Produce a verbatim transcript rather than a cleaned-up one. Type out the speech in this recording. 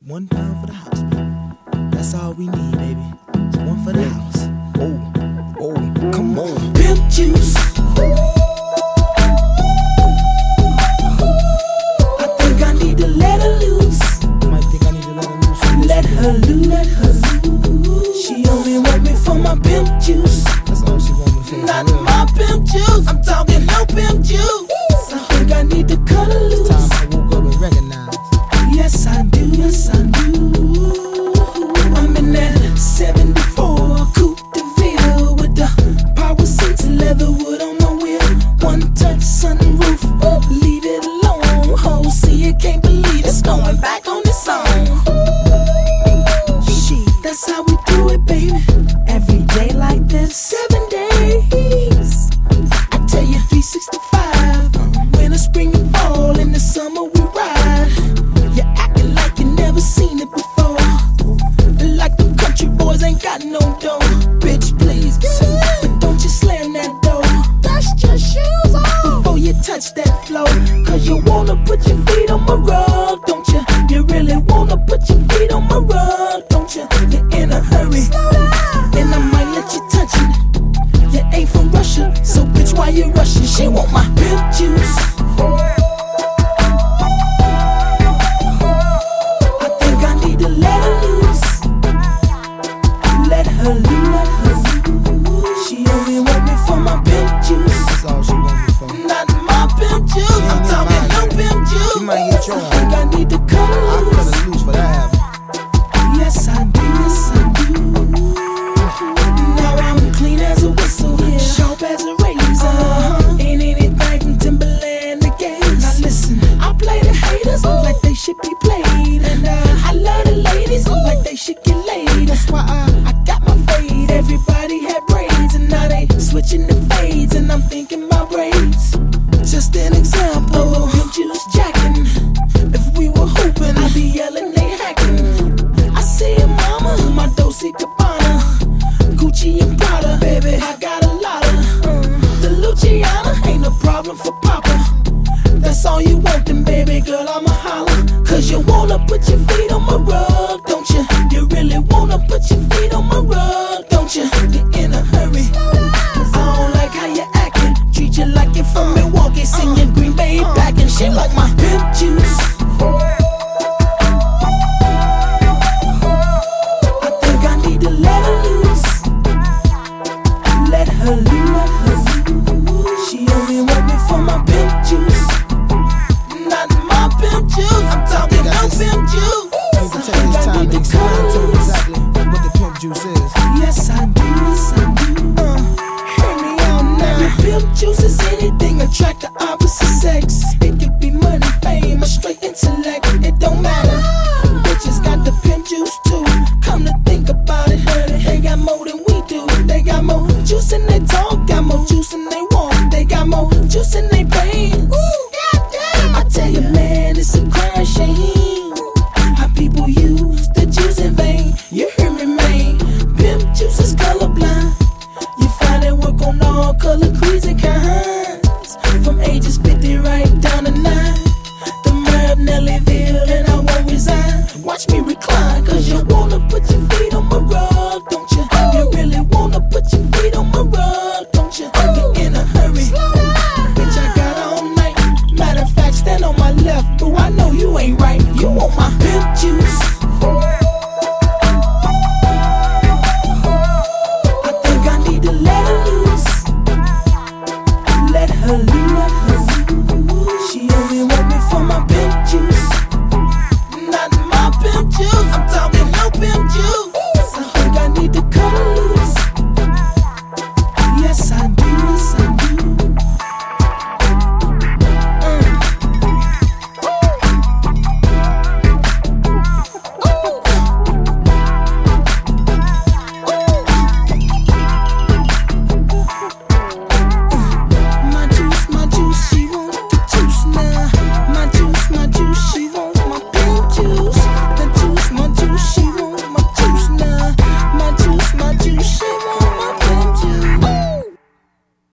One pound for the house, baby. That's all we need, baby. It's one for the house. Oh, oh, come on. Pimp juice. I think I need to let her loose. You might think I need to let her loose. Let her loose. Let her loose. She only want me for my pimp juice. That's all she want me for. Not my pimp juice. I'm talking no pimp juice. I think I need to cut her loose. It's time I woke up and recognized. Yes, I do. Yes, I do. I'm in that seventy-four Coupe de Ville with the power seats, leather wood on the wheel, one touch sunroof. Leave it alone, ho. See it, can't believe it's going back on this song. She, that's how we do it, baby. Every day like this, seven days. I tell you, three sixty-five. Winter, spring, and fall. In the summer we ride. You're acting like you never seen it before. Like them country boys ain't got no dough. Bitch, please, but don't you slam that door. Dust your shoes off before you touch that floor. Cause you wanna put your feet on my rug, don't you? You really wanna put your feet on my rug, don't you? You're in a hurry, and I might let you touch it. You ain't from Russia, so bitch, why you rushing? She want my pimp juice. Should be played, and uh, I love the ladies like they should get laid. That's why I, I got my fade. Everybody had braids, and now they switching the fades, and I'm thinking about braids. Just an example of pimp juice jacking. If we were hooping, I'd be yelling, they hacking. I see it, mama, my Dolce Gabbana, Gucci and Prada, baby, I got a lot of uh, the Luciana ain't a problem for Papa. That's all you want, then baby girl, I'ma holler. Cause you wanna put your feet on my rug, don't you? You really wanna put your feet on my rug, don't you? You're in a hurry. I don't like how you acting. Treat you like you're from Milwaukee. Sing your Green Bay back and shit like my pimp juice. I think I need to let her loose. Let her loose. She only want me for my pimp juice. Not my pimp juice. I'm talking no pimp juice. You can take this time to explain to me exactly what the pimp juice is. Yes, I do. Yes, I do. Uh, hear me out now. Your pimp juice is anything attract the opposite sex. It could be money, fame, or straight intellect. It don't matter. Bitches got the pimp juice too. Come to think about it, honey, they got more than we do. They got more juice in their talk, got more juice in they walk. They got more juice in their veins. I tell you, man, it's a crime shame how people use the juice in vain. You hear me, man? Pimp juice is colorblind. You find it work on all color creeds and kinds, from ages fifty right down to nine. The Merv, Nellyville, and I won't resign. Watch me recline.